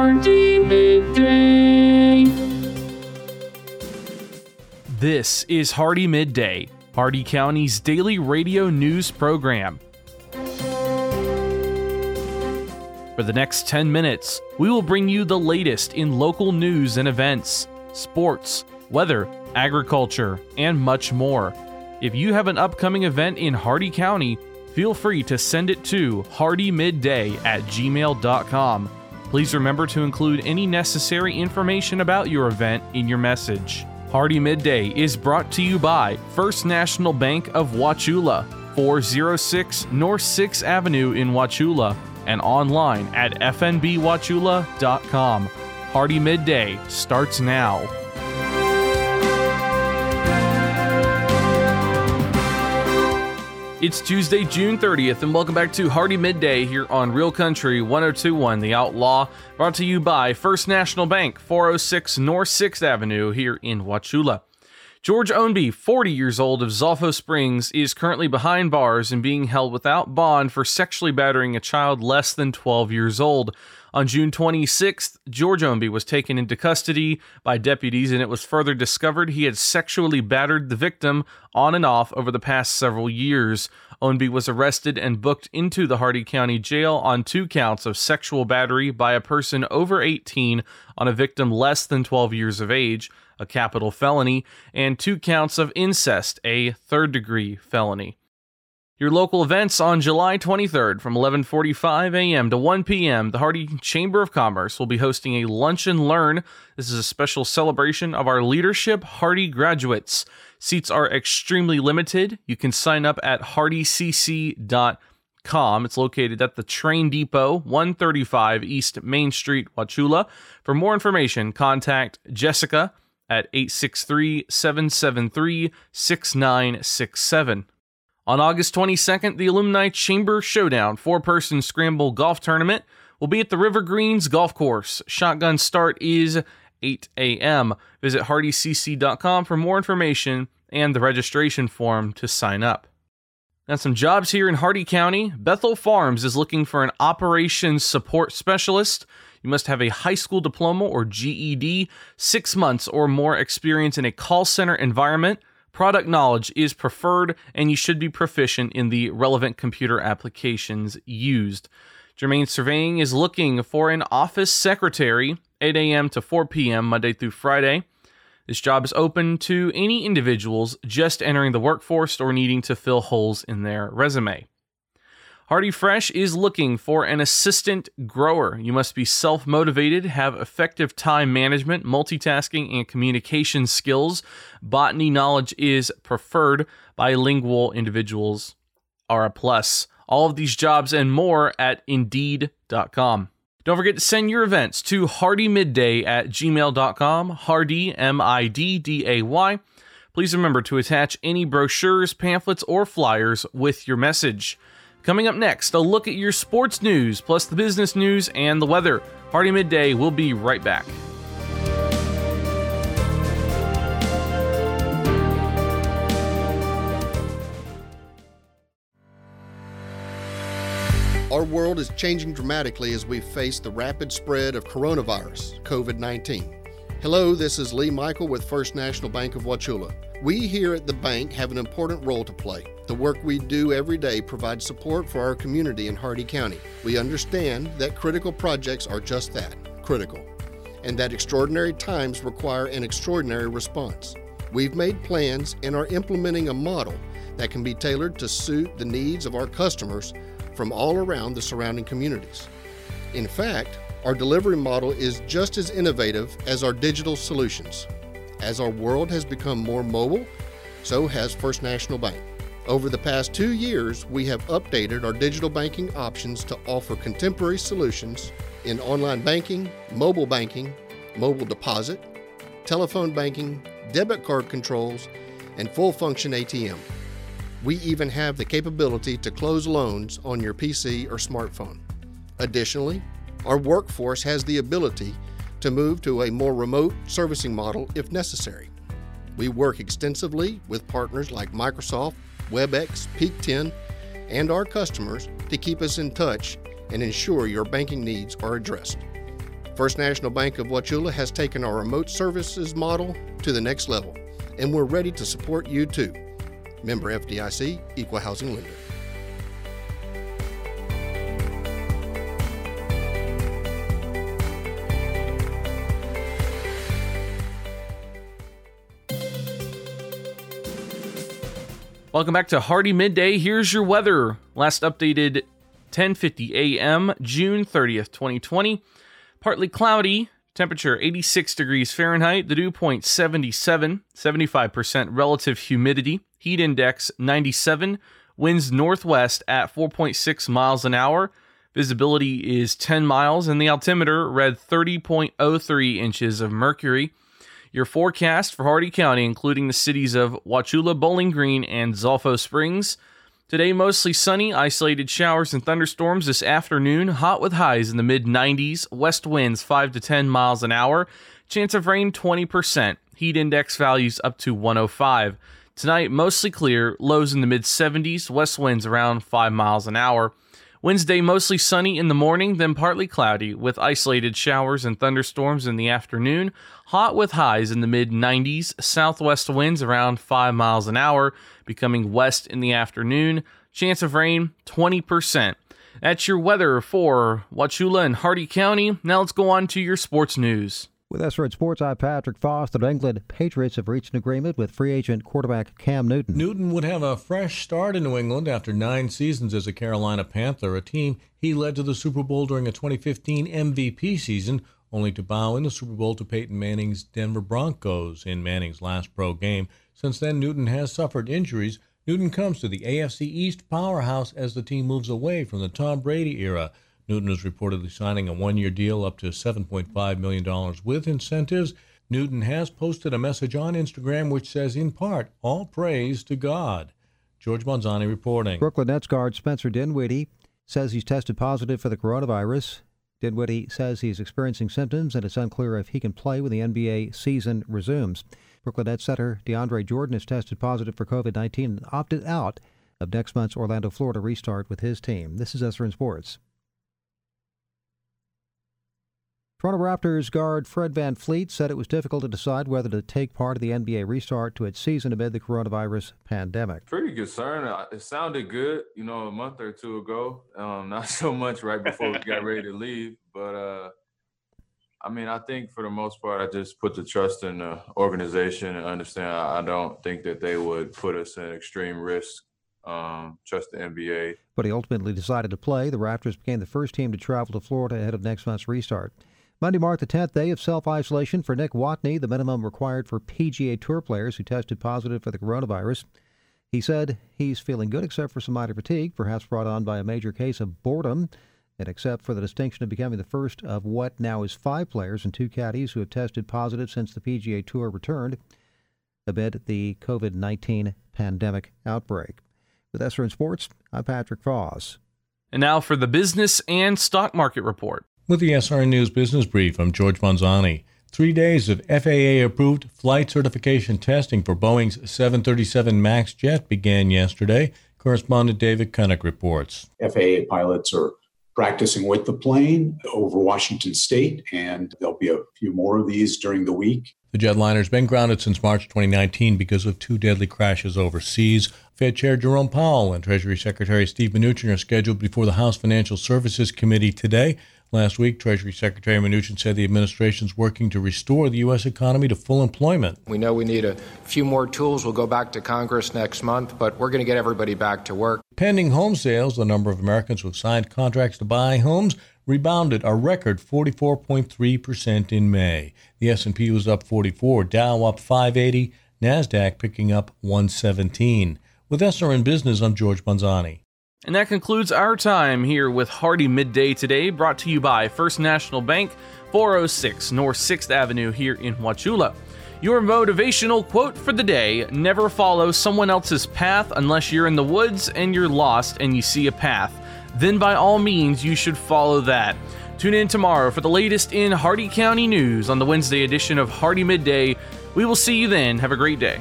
Hardy Midday. This is Hardy Midday, Hardy County's daily radio news program. For the next 10 minutes, we will bring you the latest in local news and events, sports, weather, agriculture, and much more. If you have an upcoming event in Hardy County, feel free to send it to hardymidday@gmail.com. Please remember to include any necessary information about your event in your message. Hardy Midday is brought to you by First National Bank of Wauchula, 406 North 6th Avenue in Wauchula, and online at fnbwauchula.com. Hardy Midday starts now. It's Tuesday, June 30th, and welcome back to Hardy Midday here on Real Country 102.1 The Outlaw, brought to you by First National Bank, 406 North 6th Avenue here in Wauchula. George Ownby, 40 years old, of Zolfo Springs, is currently behind bars and being held without bond for sexually battering a child less than 12 years old. On June 26th, George Ownby was taken into custody by deputies, and it was further discovered he had sexually battered the victim on and off over the past several years. Ownby was arrested and booked into the Hardy County Jail on 2 counts of sexual battery by a person over 18 on a victim less than 12 years of age, a capital felony, and 2 counts of incest, a third-degree felony. Your local events on July 23rd from 11:45 a.m. to 1 p.m. The Hardy Chamber of Commerce will be hosting a Lunch and Learn. This is a special celebration of our Leadership Hardy graduates. Seats are extremely limited. You can sign up at hardycc.com. It's located at the Train Depot, 135 East Main Street, Wauchula. For more information, contact Jessica at 863-773-6967. On August 22nd, the Alumni Chamber Showdown 4-person scramble golf tournament will be at the River Greens Golf Course. Shotgun start is 8 a.m. Visit hardycc.com for more information and the registration form to sign up. Now, some jobs here in Hardy County. Bethel Farms is looking for an operations support specialist. You must have a high school diploma or GED, 6 months or more experience in a call center environment. Product knowledge is preferred, and you should be proficient in the relevant computer applications used. Germain Surveying is looking for an office secretary, 8 a.m. to 4 p.m. Monday through Friday. This job is open to any individuals just entering the workforce or needing to fill holes in their resume. Hardy Fresh is looking for an assistant grower. You must be self-motivated, have effective time management, multitasking, and communication skills. Botany knowledge is preferred. Bilingual individuals are a plus. All of these jobs and more at Indeed.com. Don't forget to send your events to hardymidday@gmail.com, Hardy, M-I-D-D-A-Y. Please remember to attach any brochures, pamphlets, or flyers with your message. Coming up next, a look at your sports news, plus the business news and the weather. Hardy Midday will be right back. Our world is changing dramatically as we face the rapid spread of coronavirus, COVID-19. Hello, this is Lee Michael with First National Bank of Wauchula. We here at the bank have an important role to play. The work we do every day provides support for our community in Hardy County. We understand that critical projects are just that, critical, and that extraordinary times require an extraordinary response. We've made plans and are implementing a model that can be tailored to suit the needs of our customers from all around the surrounding communities. In fact, our delivery model is just as innovative as our digital solutions. As our world has become more mobile, so has First National Bank. Over the past 2 years, we have updated our digital banking options to offer contemporary solutions in online banking, mobile deposit, telephone banking, debit card controls, and full function ATM. We even have the capability to close loans on your PC or smartphone. Additionally, our workforce has the ability to move to a more remote servicing model if necessary. We work extensively with partners like Microsoft, WebEx, Peak10, and our customers to keep us in touch and ensure your banking needs are addressed. First National Bank of Wauchula has taken our remote services model to the next level, and we're ready to support you too. Member FDIC, Equal Housing Lender. Welcome back to Hardee Midday. Here's your weather. Last updated 10:50 a.m., June 30th, 2020. Partly cloudy, temperature 86 degrees Fahrenheit, the dew point 77, 75% relative humidity, heat index 97, winds northwest at 4.6 miles an hour, visibility is 10 miles, and the altimeter read 30.03 inches of mercury. Your forecast for Hardee County, including the cities of Wauchula, Bowling Green, and Zolfo Springs. Today, mostly sunny, isolated showers and thunderstorms this afternoon. Hot with highs in the mid-90s. West winds 5 to 10 miles an hour. Chance of rain 20%. Heat index values up to 105. Tonight, mostly clear. Lows in the mid-70s. West winds around 5 miles an hour. Wednesday, mostly sunny in the morning, then partly cloudy, with isolated showers and thunderstorms in the afternoon. Hot with highs in the mid-90s, southwest winds around 5 miles an hour, becoming west in the afternoon. Chance of rain, 20%. That's your weather for Wauchula and Hardee County. Now let's go on to your sports news. With SRN Sports, I'm Patrick Foss. The New England Patriots have reached an agreement with free agent quarterback Cam Newton. Newton would have a fresh start in New England after 9 seasons as a Carolina Panther, a team he led to the Super Bowl during a 2015 MVP season, only to bow in the Super Bowl to Peyton Manning's Denver Broncos in Manning's last pro game. Since then, Newton has suffered injuries. Newton comes to the AFC East powerhouse as the team moves away from the Tom Brady era. Newton is reportedly signing a 1-year deal up to $7.5 million with incentives. Newton has posted a message on Instagram which says, in part, all praise to God. George Manzani reporting. Brooklyn Nets guard Spencer Dinwiddie says he's tested positive for the coronavirus. Dinwiddie says he's experiencing symptoms and it's unclear if he can play when the NBA season resumes. Brooklyn Nets center DeAndre Jordan has tested positive for COVID-19 and opted out of next month's Orlando, Florida restart with his team. This is SRN Sports. Toronto Raptors guard Fred VanVleet said it was difficult to decide whether to take part of the NBA restart to its season amid the coronavirus pandemic. Pretty concerned. It sounded good, a month or two ago. Not so much right before we got ready to leave. But, I think for the most part, I just put the trust in the organization and understand I don't think that they would put us in extreme risk. Trust the NBA. But he ultimately decided to play. The Raptors became the first team to travel to Florida ahead of next month's restart. Monday marked the 10th day of self-isolation for Nick Watney, the minimum required for PGA Tour players who tested positive for the coronavirus. He said he's feeling good except for some minor fatigue, perhaps brought on by a major case of boredom, and except for the distinction of becoming the first of what now is 5 players and 2 caddies who have tested positive since the PGA Tour returned amid the COVID-19 pandemic outbreak. With SRN Sports, I'm Patrick Foss. And now for the business and stock market report. With the SRN News Business Brief, I'm George Manzani. 3 days of FAA-approved flight certification testing for Boeing's 737 MAX jet began yesterday. Correspondent David Kunnick reports. FAA pilots are practicing with the plane over Washington State, and there'll be a few more of these during the week. The jetliner's been grounded since March 2019 because of 2 deadly crashes overseas. Fed Chair Jerome Powell and Treasury Secretary Steve Mnuchin are scheduled before the House Financial Services Committee today. Last week, Treasury Secretary Mnuchin said the administration's working to restore the U.S. economy to full employment. We know we need a few more tools. We'll go back to Congress next month, but we're going to get everybody back to work. Pending home sales, the number of Americans who have signed contracts to buy homes rebounded a record 44.3% in May. The S&P was up 44, Dow up 580, NASDAQ picking up 117. With SRN Business, I'm George Manzani. And that concludes our time here with Hardee Midday today, brought to you by First National Bank, 406 North 6th Avenue here in Wauchula. Your motivational quote for the day: never follow someone else's path unless you're in the woods and you're lost and you see a path. Then by all means, you should follow that. Tune in tomorrow for the latest in Hardee County news on the Wednesday edition of Hardee Midday. We will see you then. Have a great day.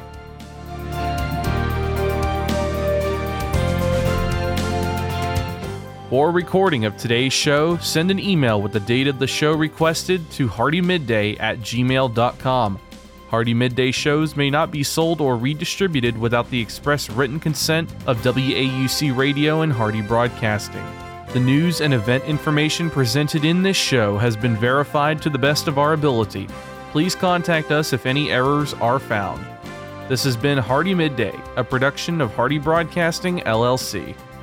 For a recording of today's show, send an email with the date of the show requested to hardymidday@gmail.com. Hardy Midday shows may not be sold or redistributed without the express written consent of WAUC Radio and Hardy Broadcasting. The news and event information presented in this show has been verified to the best of our ability. Please contact us if any errors are found. This has been Hardy Midday, a production of Hardy Broadcasting, LLC.